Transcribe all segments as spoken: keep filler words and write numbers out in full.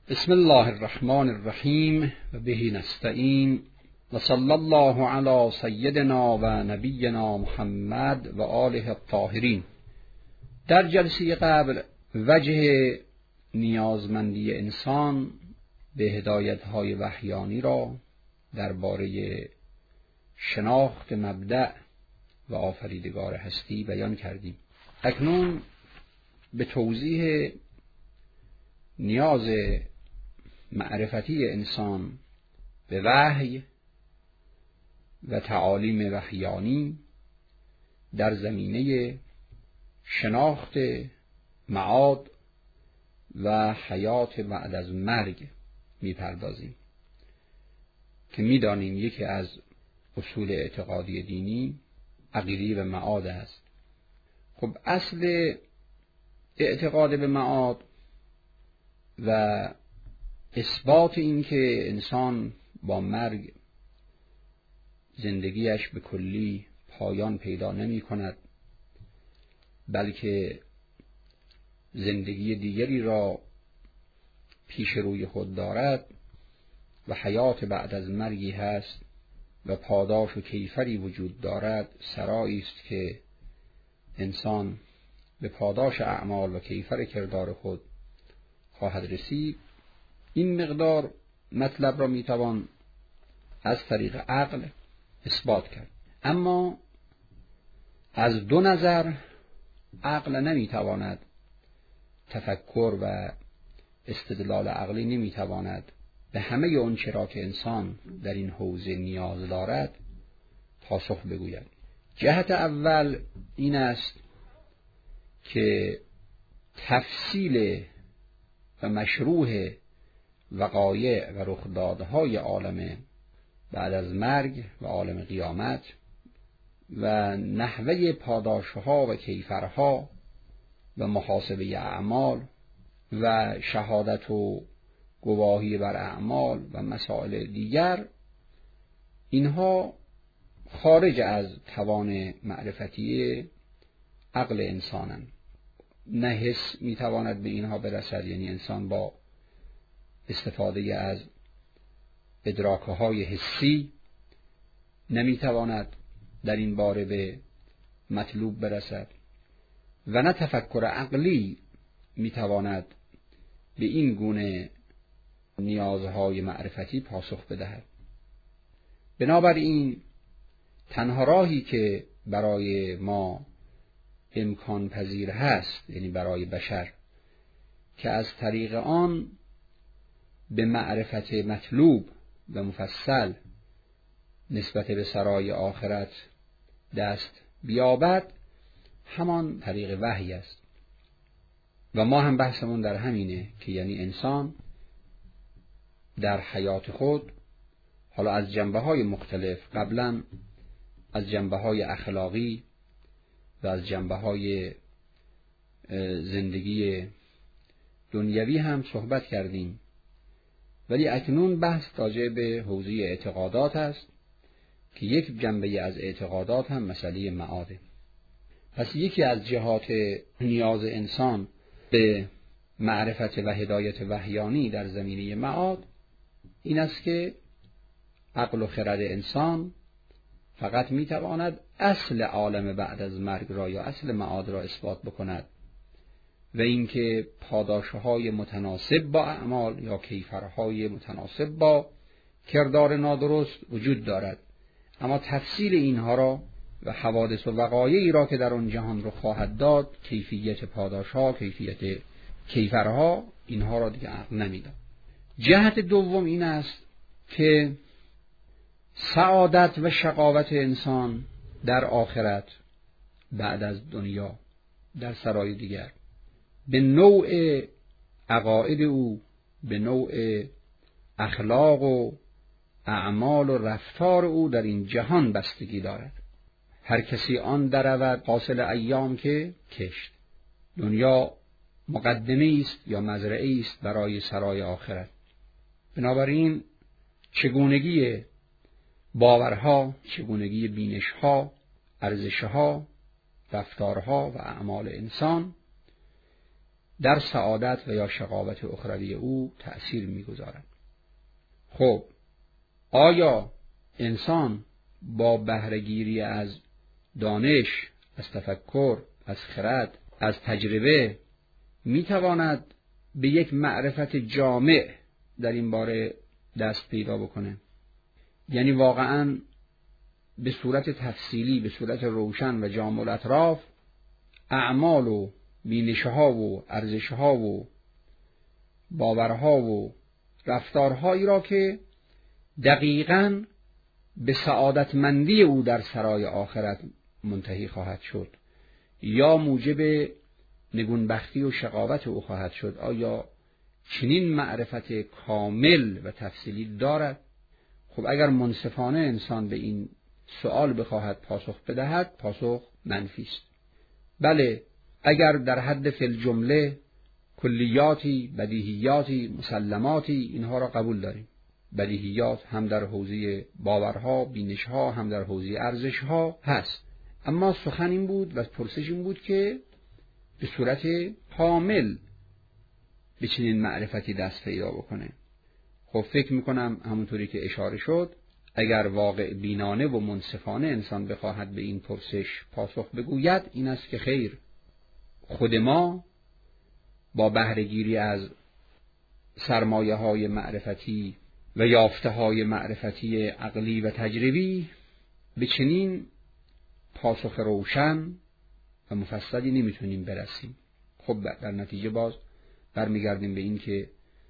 بسم الله الرحمن الرحیم و به نستعین و صلی الله علی سیدنا و نبینا محمد و آله الطاهرین. در جلسه قبل وجه نیازمندی انسان به هدایت‌های وحیانی را درباره شناخت مبدأ و آفریدگار هستی بیان کردیم. اکنون به توضیح نیاز معرفتی انسان به وحی و تعالیم وحیانی در زمینه شناخت معاد و حیات بعد از مرگ میپردازیم که میدانیم یکی از اصول اعتقادی دینی عقیده به معاد است. خب اصل اعتقاد به معاد و اثبات این که انسان با مرگ زندگیش به کلی پایان پیدا نمی کند، بلکه زندگی دیگری را پیش روی خود دارد و حیات بعد از مرگی هست و پاداش و کیفری وجود دارد، سرایی است که انسان به پاداش اعمال و کیفر کردار خود خواهد رسید. این مقدار مطلب را میتوان از طریق عقل اثبات کرد، اما از دو نظر عقل نمیتواند، تفکر و استدلال عقلی نمیتواند به همه اون چرا که انسان در این حوزه نیاز دارد پاسخ بگوید. جهت اول این است که تفصیل و مشروح وقایع و رخدادهای عالم بعد از مرگ و عالم قیامت و نحوه پاداشها و کیفرها و محاسبه اعمال و شهادت و گواهی بر اعمال و مسائل دیگر، اینها خارج از توان معرفتی عقل انسانند. نه حس میتواند به اینها برسد، یعنی انسان با استفاده از ادراکهای حسی نمیتواند در این باره به مطلوب برسد و نه تفکر عقلی میتواند به این گونه نیازهای معرفتی پاسخ بدهد. بنابراین تنها راهی که برای ما امکان پذیر هست، یعنی برای بشر، که از طریق آن به معرفت مطلوب و مفصل نسبت به سرای آخرت دست بیابد، همان طریق وحی است. و ما هم بحثمون در همینه که یعنی انسان در حیات خود، حالا از جنبه‌های مختلف، قبلا از جنبه‌های اخلاقی و از جنبه‌های زندگی دنیوی هم صحبت کردیم، ولی اکنون بحث راجع به حوزه اعتقادات است که یک جنبه از اعتقادات هم مسئله معاده. پس یکی از جهات نیاز انسان به معرفت و هدایت وحیانی در زمینه معاد این است که عقل و خرد انسان فقط میتواند اصل عالم بعد از مرگ را یا اصل معاد را اثبات بکند و اینکه پاداشهای متناسب با اعمال یا کیفرهای متناسب با کردار نادرست وجود دارد، اما تفصیل اینها را و حوادث و وقایعی را که در آن جهان رو خواهد داد، کیفیت پاداشها، کیفیت کیفرها، اینها را دیگه عقل نمیداد. جهت دوم این است که سعادت و شقاوت انسان در آخرت بعد از دنیا در سرای دیگر به نوع عقاید او، به نوع اخلاق و اعمال و رفتار او در این جهان بستگی دارد. هر کسی آن درود حاصل ایام که کشت. دنیا مقدمه است یا مزرعه است برای سرای آخرت. بنابراین چگونگی باورها، چگونگی بینشها، ارزشها، رفتارها و اعمال انسان در سعادت و یا شقاوت اخروی او تأثیر می‌گذارد. خب آیا انسان با بهره‌گیری از دانش، از تفکر، از خرد، از تجربه می‌تواند به یک معرفت جامع در این باره دست پیدا بکنه؟ یعنی واقعاً به صورت تفصیلی، به صورت روشن و جامع الاطراف اعمال و بینش‌ها و ارزش‌ها و باورها و رفتارهایی را که دقیقاً به سعادتمندی او در سرای آخرت منتهی خواهد شد یا موجب نگونبختی و شقاوت او خواهد شد، آیا چنین معرفت کامل و تفصیلی دارد؟ خب اگر منصفانه انسان به این سوال بخواهد پاسخ بدهد، پاسخ منفی است. بله، اگر در حد فی الجمله کلیاتی، بدیهیاتی، مسلماتی اینها را قبول داریم، بدیهیات هم در حوزه باورها، بینشها، هم در حوزه ارزشها هست، اما سخن این بود و پرسش این بود که به صورت کامل به چنین معرفتی دست پیدا بکنه. خب فکر میکنم همونطوری که اشاره شد، اگر واقع بینانه و منصفانه انسان بخواهد به این پرسش پاسخ بگوید، این است که خیر، خود ما با بهره‌گیری از سرمایه های معرفتی و یافته های معرفتی عقلی و تجربی به چنین پاسخ روشن و مفصلی نمیتونیم برسیم. خب در نتیجه باز برمیگردیم به این که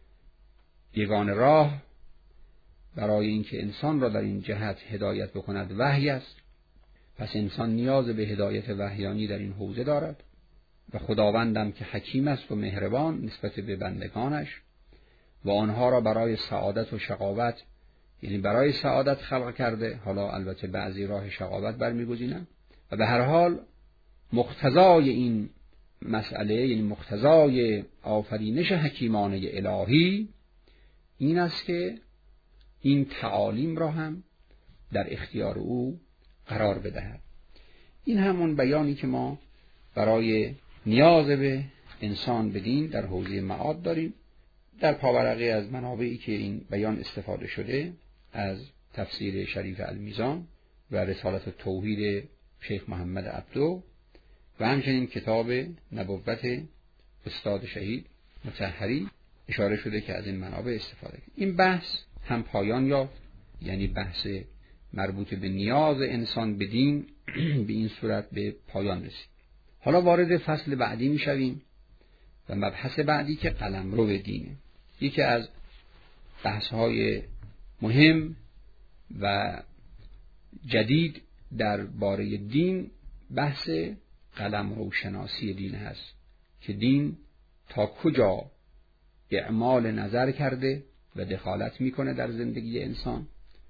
یگانه راه برای اینکه انسان را در این جهت هدایت بکند وحی است. پس انسان نیاز به هدایت وحیانی در این حوزه دارد و خداوندم که حکیم است و مهربان نسبت به بندگانش و آنها را برای سعادت و شقاوت، یعنی برای سعادت خلق کرده. حالا البته بعضی راه شقاوت برمیگزینند و به هر حال مقتضای این مسئله، یعنی مقتضای آفرینش حکیمانه الهی این است که این تعالیم را هم در اختیار او قرار بدهد. این همون بیانی که ما برای نیاز به انسان به دین در حوزه معاد داریم. در پاورقی از منابعی که این بیان استفاده شده از تفسیر شریف المیزان و رسالت توحید شیخ محمد عبدو و همچنین کتاب نبوت استاد شهید مطهری اشاره شده که از این منابع استفاده کنیم. این بحث هم پایان یافت، یعنی بحث مربوط به نیاز انسان به دین به این صورت به پایان رسید. حالا وارد فصل بعدی می شویم و مبحث بعدی که قلمرو به دینه. یکی از بحث‌های مهم و جدید در باره دین بحث قلمرو شناسی دین هست که دین تا کجا اعمال نظر کرده و دخالت میکنه در زندگی انسان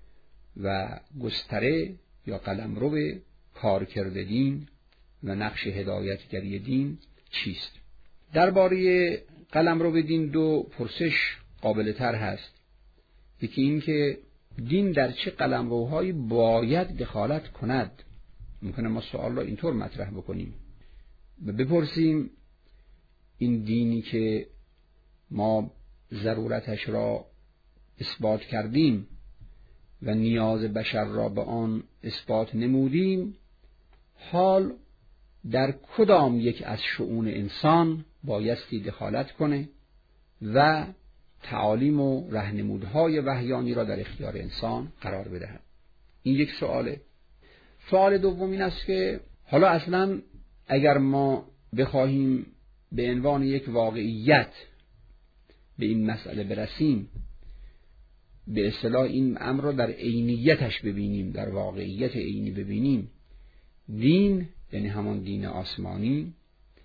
و گستره یا قلمرو کارکرد دین و نقش هدایتگری دین چیست. درباره قلمرو دین دو پرسش قابل تر هست. یکی این که دین در چه قلمروهایی باید دخالت کند. ممکنه ما سوال را اینطور مطرح بکنیم و بپرسیم این دینی که ما ضرورتش را اثبات کردیم و نیاز بشر را به آن اثبات نمودیم، حال در کدام یک از شؤون انسان بایستی دخالت کنه و تعالیم و راهنمودهای وحیانی را در اختیار انسان قرار بدهد. این یک سواله. سوال دوم این است که حالا اصلا اگر ما بخواهیم به عنوان یک واقعیت به این مسئله برسیم، به اصطلاح این امر را در عینیتش ببینیم، در واقعیت عینی ببینیم، دین یعنی همان دین آسمانی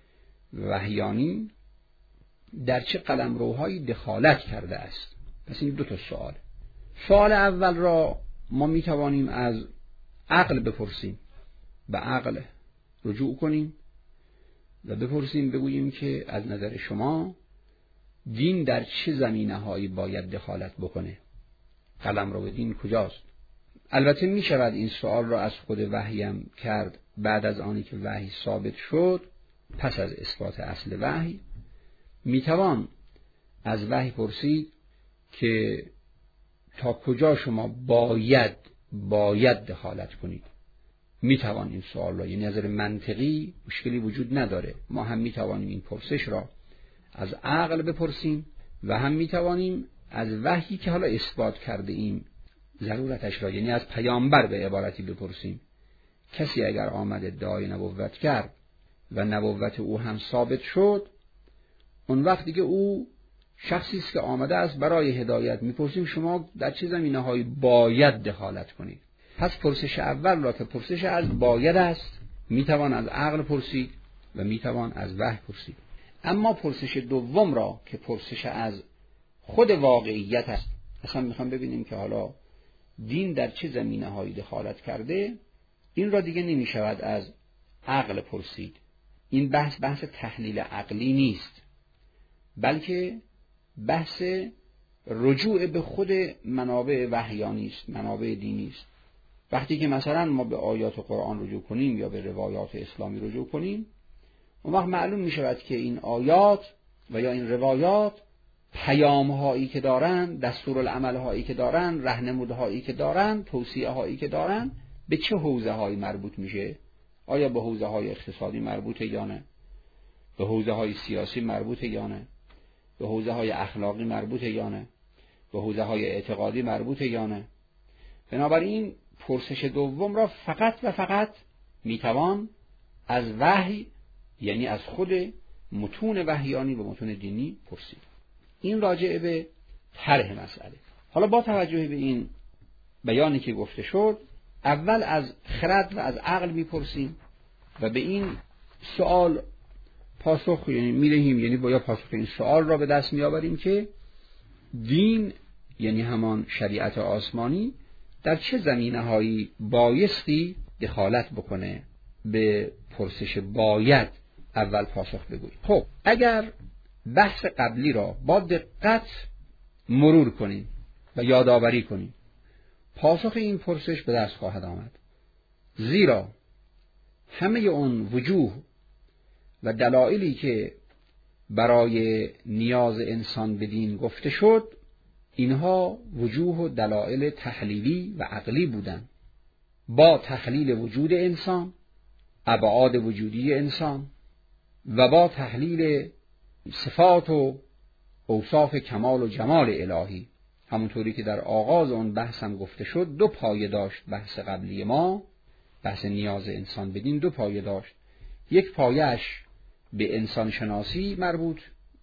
وحیانی در چه قلمروهایی دخالت کرده است. پس این دو تا سوال. سوال اول را ما می توانیم از عقل بپرسیم، به عقل رجوع کنیم و بپرسیم، بگوییم که از نظر شما دین در چه زمینه‌هایی باید دخالت بکنه، قلمرو دین کجاست. البته می شود این سوال را از خود وحی هم کرد بعد از آنی که وحی ثابت شد، پس از اثبات اصل وحی، میتوان از وحی پرسید که تا کجا شما باید باید دخالت کنید. میتوان این سوال را، یعنی نظر منطقی مشکلی وجود نداره، ما هم میتوانیم این پرسش را از عقل بپرسیم و هم میتوانیم از وحی که حالا اثبات کرده ایم ضرورتش را، یعنی از پیامبر به عبارتی بپرسیم. کسی اگر آمد ادعای نبوت کرد و نبوت او هم ثابت شد، اون وقت دیگه او شخصی است که آمده است برای هدایت. میپرسیم شما در چه زمینه‌هایی باید دخالت کنید؟ پس پرسش اول را که پرسش از باید است، میتوان از عقل پرسید و میتوان از وحی پرسید. اما پرسش دوم را که پرسش از خود واقعیت است، اصلا میخوام ببینیم که حالا دین در چه زمینه‌هایی دخالت کرده، این را دیگه نمیشود از عقل پرسید. این بحث بحث تحلیل عقلی نیست، بلکه بحث رجوع به خود منابع وحیانی است، منابع دینی است. وقتی که مثلا ما به آیات قرآن رجوع کنیم یا به روایات اسلامی رجوع کنیم، اون وقت معلوم می شود که این آیات و یا این روایات پیام هایی که دارن، دستورالعمل هایی که دارن، راهنمود هایی که دارن، توصیه هایی که دارن، به چه حوزه هایی مربوط میشه؟ آیا به حوزه های اقتصادی مربوطه یا نه؟ به حوزه های سیاسی مربوطه یا نه؟ به حوزه های اخلاقی مربوطه یا نه؟ به حوزه های اعتقادی مربوطه یا نه؟ بنابراین پرسش دوم را فقط و فقط میتوان از وحی، یعنی از خود متون وحیانی و متون دینی پرسید. این راجع به طرح مسئله. حالا با توجه به این بیانی که گفته شد، اول از خرد و از عقل میپرسیم و به این سوال پاسخ یعنی میدهیم، یعنی باید پاسخ این سوال را به دست میآوریم که دین، یعنی همان شریعت آسمانی، در چه زمینه‌هایی بایستی دخالت بکنه. به پرسش باید اول پاسخ بگوییم. خب اگر بحث قبلی را با دقت مرور کنیم و یادآوری کنیم، پاسخ این پرسش به دست خواهد آمد، زیرا همه اون وجوه و دلایلی که برای نیاز انسان به دین گفته شد، اینها وجوه و دلایل تحلیلی و عقلی بودند. با تحلیل وجود انسان، ابعاد وجودی انسان و با تحلیل صفات و اوصاف کمال و جمال الهی، همونطوری که در آغاز اون بحث هم گفته شد، دو پایه داشت بحث قبلی ما. بحث نیاز انسان به دین دو پایه داشت. یک پایهش به انسان شناسی مربوط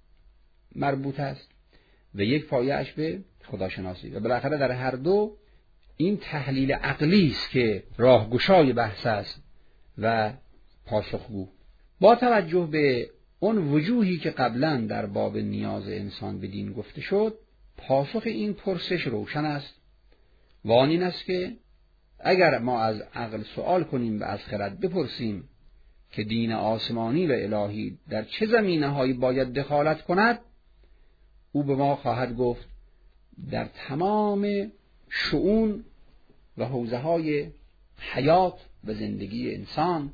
مربوط است و یک پایهش به خداشناسی، و بالاخره در هر دو این تحلیل عقلی است که راهگشای بحث است و پاسخگو. با توجه به اون وجوهی که قبلا در باب نیاز انسان به دین گفته شد، پاسخ این پرسش روشن است و آن این است که اگر ما از عقل سوال کنیم و از خرد بپرسیم که دین آسمانی و الهی در چه زمینه‌هایی باید دخالت کند، او به ما خواهد گفت در تمام شؤون و حوزه‌های حیات و زندگی انسان،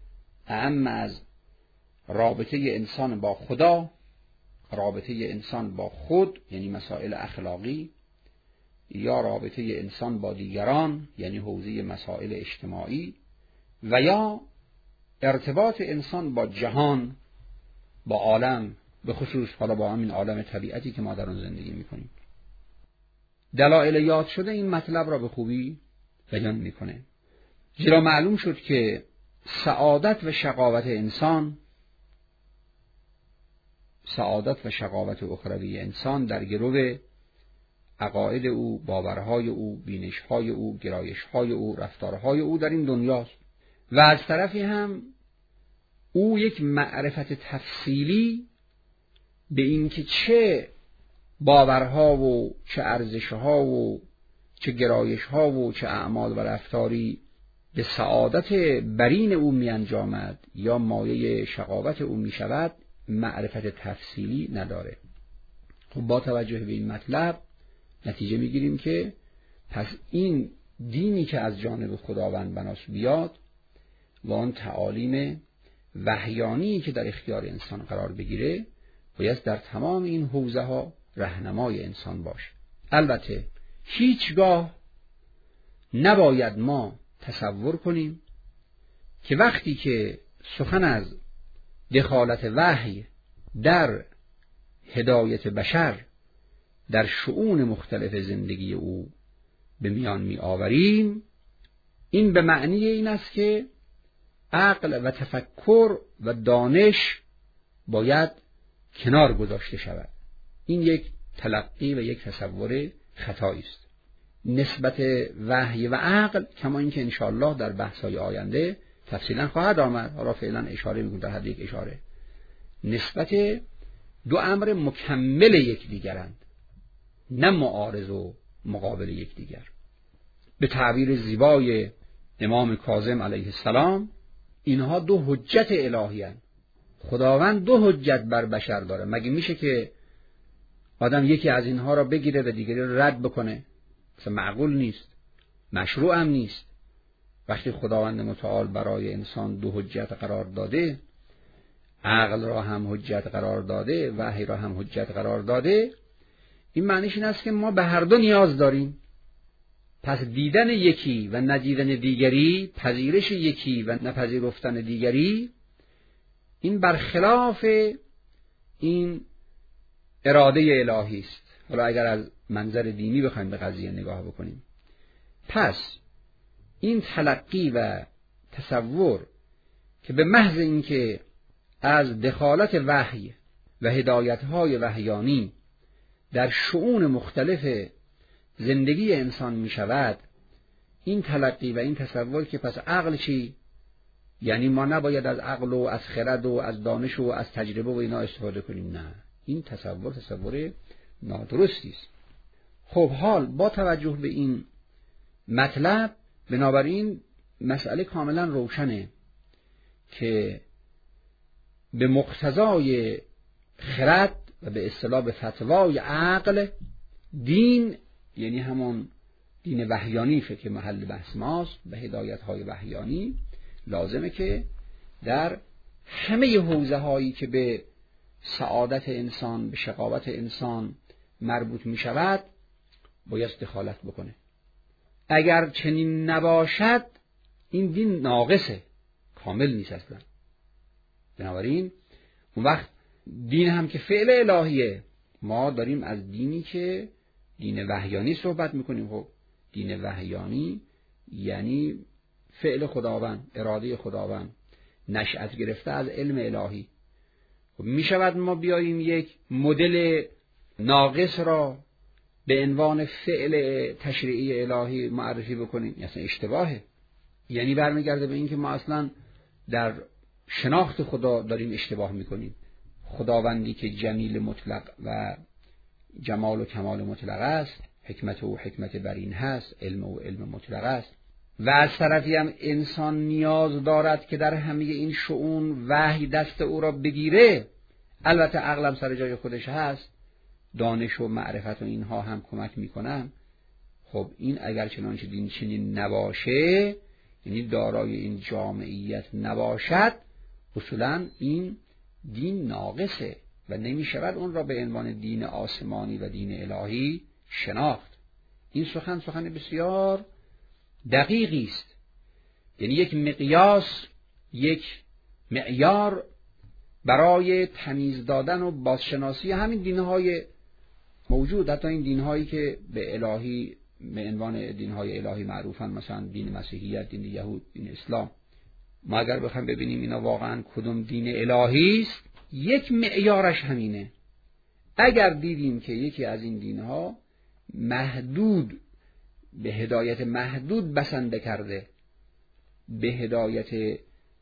اعم از رابطه انسان با خدا، رابطه انسان با خود یعنی مسائل اخلاقی، یا رابطه انسان با دیگران یعنی حوزه مسائل اجتماعی، و یا ارتباط انسان با جهان، با عالم، به خصوص حالا با همین عالم طبیعتی که ما در آن زندگی میکنیم. دلایل یاد شده این مطلب را به خوبی بیان میکنه. زیرا معلوم شد که سعادت و شقاوت انسان، سعادت و شقاوت اخروی انسان در گرو عقاید او، باورهای او، بینشهای او، گرایشهای او، رفتارهای او در این دنیاست. و از طرفی هم او یک معرفت تفصیلی به این که چه باورها و چه ارزشها و چه گرایشها و چه اعمال و رفتاری به سعادت برین او می انجامد یا مایه شقاوت او می شود، معرفت تفصیلی نداره. خب با توجه به این مطلب نتیجه می گیریم که پس این دینی که از جانب خداوند بناس بیاد و آن تعالیم وحیانی که در اختیار انسان قرار بگیره، باید در تمام این حوزه ها راهنمای انسان باشه. البته هیچگاه نباید ما تصور کنیم که وقتی که سخن از دخالت وحی در هدایت بشر در شؤون مختلف زندگی او به میان می آوریم، این به معنی این است که عقل و تفکر و دانش باید کنار گذاشته شود. این یک تلقی و یک تصور خطایی است. نسبت وحی و عقل کما اینکه انشاءالله در بحث‌های آینده تفصیلا خواهد آمد، حالا فعلا اشاره می‌کنم در حد یک اشاره، نسبت دو امر مکمل یکدیگرند، نه معارض و مقابل یکدیگر. به تعبیر زیبای امام کاظم علیه السلام، اینها دو حجت الهی هستند. خداوند دو حجت بر بشر داره. مگه میشه که آدم یکی از اینها را بگیره و دیگری را رد بکنه؟ اصلا معقول نیست، مشروع هم نیست. وقتی خداوند متعال برای انسان دو حجت قرار داده، عقل را هم حجت قرار داده، وحی را هم حجت قرار داده، این معنیش این است که ما به هر دو نیاز داریم. پس دیدن یکی و ندیدن دیگری، پذیرش یکی و نپذیرفتن دیگری، این برخلاف این اراده الهی است. حالا اگر از منظر دینی بخوایم به قضیه نگاه بکنیم، پس این تلقی و تصور که به محض اینکه از دخالت وحی و هدایت‌های وحیانی در شؤون مختلف زندگی انسان می شود، این تلقی و این تصور که پس عقل چی؟ یعنی ما نباید از عقل و از خرد و از دانش و از تجربه و اینا استفاده کنیم. نه، این تصور تصور نادرستی است. خب حال با توجه به این مطلب، بنابراین مسئله کاملا روشنه که به مقتضای خرد و به اصطلاح به فتوای عقل، دین یعنی همون دین وحیانی که محل بحث ماست، به هدایت‌های وحیانی، لازمه که در همه حوزه هایی که به سعادت انسان، به شقاوت انسان مربوط می شود باید دخالت بکنه. اگر چنین نباشد این دین ناقصه، کامل نیست اصلا. بنابراین اون وقت دین هم که فعل الهیه، ما داریم از دینی که دین وحیانی صحبت میکنیم. خب دین وحیانی یعنی فعل خداوند، اراده خداوند، نشأت گرفته از علم الهی. خب میشود ما بیاییم یک مدل ناقص را به عنوان فعل تشریعی الهی معرفی بکنیم؟ اصلا اشتباهه. یعنی برمیگرده به این که ما اصلا در شناخت خدا داریم اشتباه میکنیم. خداوندی که جمیل مطلق و جمال و کمال مطلق است، حکمت و حکمت برین هست، علم و علم مطلق است، و از طرفی هم انسان نیاز دارد که در همه این شؤون وحی دست او را بگیره. البته عقلم سر جای خودش هست، دانش و معرفت و اینها هم کمک میکنن. خب این اگر چنانچه دین چنین نباشه، یعنی دارای این جامعیت نباشد، اصولا این دین ناقصه و نمی شود اون را به عنوان دین آسمانی و دین الهی شناخت. این سخن سخن بسیار دقیقی است. یعنی یک مقیاس، یک معیار برای تمیز دادن و بازشناسی همین دینهای موجود، حتی این دینهایی که به الهی به عنوان دینهای الهی معروفن، مثلا دین مسیحیت، دین یهود، دین اسلام. ما اگر بخوایم ببینیم اینا واقعا کدوم دین الهی است، یک معیارش همینه. اگر دیدیم که یکی از این دینها محدود به هدایت محدود بسنده کرده، به هدایت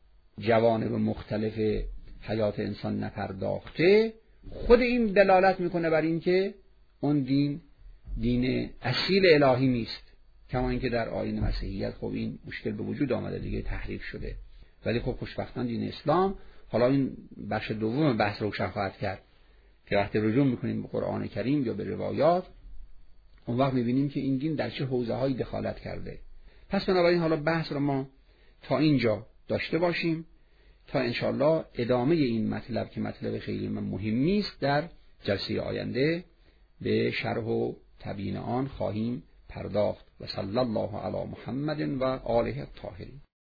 جوانب مختلف حیات انسان نپرداخته، خود این دلالت میکنه بر این که اون دین دین اصیل الهی نیست. کما اینکه در آیین مسیحیت خب این مشکل به وجود آمده دیگه، تحریف شده. ولی خب خوشبختانه دین اسلام، حالا این بخش دوم بحث روشن خواهد کرد که وقتی رجوع میکنیم به قرآن کریم یا به روایات، اون وقت میبینیم که این دین در چه حوزه‌هایی دخالت کرده. پس بنابراین حالا بحث رو ما تا اینجا داشته باشیم تا انشاءالله ادامه این مطلب که مطلب خیلی مهمی است در جلسه آینده به شرح و تبیین آن خواهیم پرداخت. و صلی الله علی محمد و آله الطاهرین.